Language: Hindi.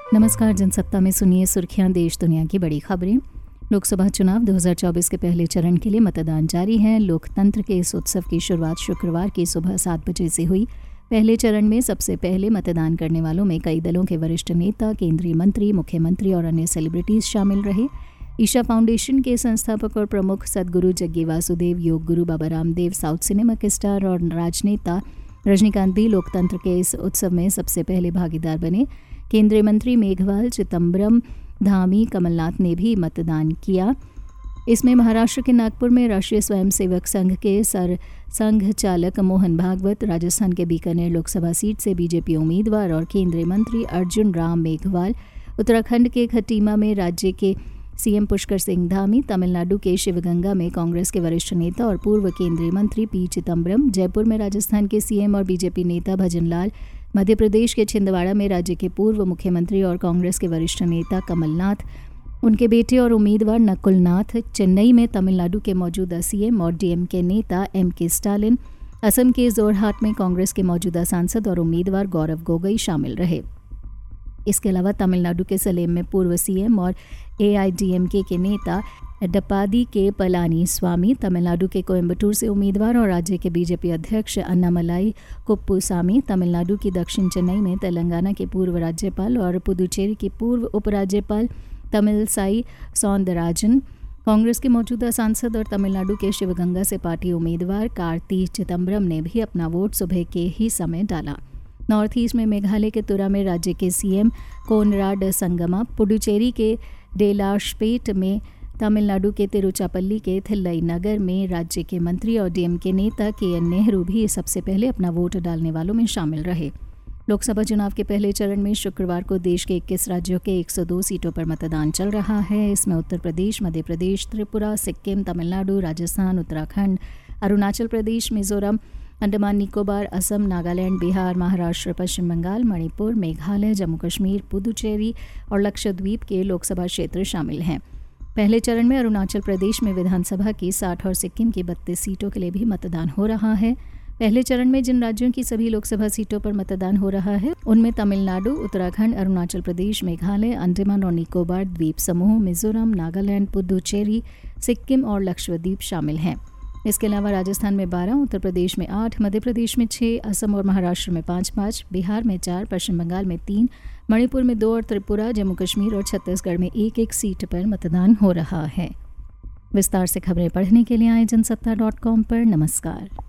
नमस्कार। जनसत्ता में सुनिए सुर्खियां देश दुनिया की बड़ी खबरें। लोकसभा चुनाव 2024 के पहले चरण के लिए मतदान जारी है। लोकतंत्र के इस उत्सव की शुरुआत शुक्रवार की सुबह 7 बजे से हुई। पहले चरण में सबसे पहले मतदान करने वालों में कई दलों के वरिष्ठ नेता, केंद्रीय मंत्री, मुख्यमंत्री और अन्य सेलिब्रिटीज शामिल रहे। ईशा फाउंडेशन के संस्थापक और प्रमुख सदगुरु जग्गी वासुदेव, योग गुरु बाबा रामदेव, साउथ सिनेमा के स्टार और राजनेता रजनीकांत भी लोकतंत्र के इस उत्सव में सबसे पहले भागीदार बने। केंद्रीय मंत्री मेघवाल, चिदंबरम, धामी, कमलनाथ ने भी मतदान किया। इसमें महाराष्ट्र के नागपुर में राष्ट्रीय स्वयंसेवक संघ के संघ चालक मोहन भागवत, राजस्थान के बीकानेर लोकसभा सीट से बीजेपी उम्मीदवार और केंद्रीय मंत्री अर्जुन राम मेघवाल, उत्तराखंड के खटीमा में राज्य के सीएम पुष्कर सिंह धामी, तमिलनाडु के शिवगंगा में कांग्रेस के वरिष्ठ नेता और पूर्व केंद्रीय मंत्री पी चिदंबरम, जयपुर में राजस्थान के सीएम और बीजेपी नेता भजनलाल, मध्य प्रदेश के छिंदवाड़ा में राज्य के पूर्व मुख्यमंत्री और कांग्रेस के वरिष्ठ नेता कमलनाथ, उनके बेटे और उम्मीदवार नकुल नाथ, चेन्नई में तमिलनाडु के मौजूदा सीएम और डीएमके नेता एमके स्टालिन, असम के जोरहाट में कांग्रेस के मौजूदा सांसद और उम्मीदवार गौरव गोगोई शामिल रहे। इसके अलावा तमिलनाडु के सलेम में पूर्व सीएम और एआईडीएमके के नेता एडप्पादी के पलानी स्वामी, तमिलनाडु के कोयम्बटूर से उम्मीदवार और राज्य के बीजेपी अध्यक्ष अन्नामलाई कुप्पुसामी, तमिलनाडु की दक्षिण चेन्नई में तेलंगाना के पूर्व राज्यपाल और पुदुचेरी के पूर्व उपराज्यपाल तमिलसाई सौंदरराजन, कांग्रेस के मौजूदा सांसद और तमिलनाडु के शिवगंगा से पार्टी उम्मीदवार कार्ति चिदंबरम ने भी अपना वोट सुबह के ही समय डाला। नॉर्थ ईस्ट में मेघालय के तुरा में राज्य के सीएम कोनराड संगमा, पुडुचेरी के डेलाशपेट में, तमिलनाडु के तिरुचापल्ली के थिल्लई नगर में राज्य के मंत्री और डीएमके नेता केएन नेहरू भी सबसे पहले अपना वोट डालने वालों में शामिल रहे। लोकसभा चुनाव के पहले चरण में शुक्रवार को देश के 21 राज्यों के 102 सीटों पर मतदान चल रहा है। इसमें उत्तर प्रदेश, मध्य प्रदेश, त्रिपुरा, सिक्किम, तमिलनाडु, राजस्थान, उत्तराखंड, अरुणाचल प्रदेश, मिजोरम, अंडमान निकोबार, असम, नागालैंड, बिहार, महाराष्ट्र, पश्चिम बंगाल, मणिपुर, मेघालय, जम्मू कश्मीर, पुदुचेरी और लक्षद्वीप के लोकसभा क्षेत्र शामिल हैं। पहले चरण में अरुणाचल प्रदेश में विधानसभा की 60 और सिक्किम की 32 सीटों के लिए भी मतदान हो रहा है। पहले चरण में जिन राज्यों की सभी लोकसभा सीटों पर मतदान हो रहा है उनमें तमिलनाडु, उत्तराखंड, अरुणाचल प्रदेश, मेघालय, अंडमान और निकोबार द्वीप समूह, मिजोरम, नागालैंड, पुदुचेरी, सिक्किम और लक्षद्वीप शामिल हैं। इसके अलावा राजस्थान में 12, उत्तर प्रदेश में 8, मध्य प्रदेश में 6, असम और महाराष्ट्र में 5-5, बिहार में 4, पश्चिम बंगाल में 3, मणिपुर में 2 और त्रिपुरा, जम्मू कश्मीर और छत्तीसगढ़ में 1-1 सीट पर मतदान हो रहा है। विस्तार से खबरें पढ़ने के लिए आए जनसत्ता.com पर। नमस्कार।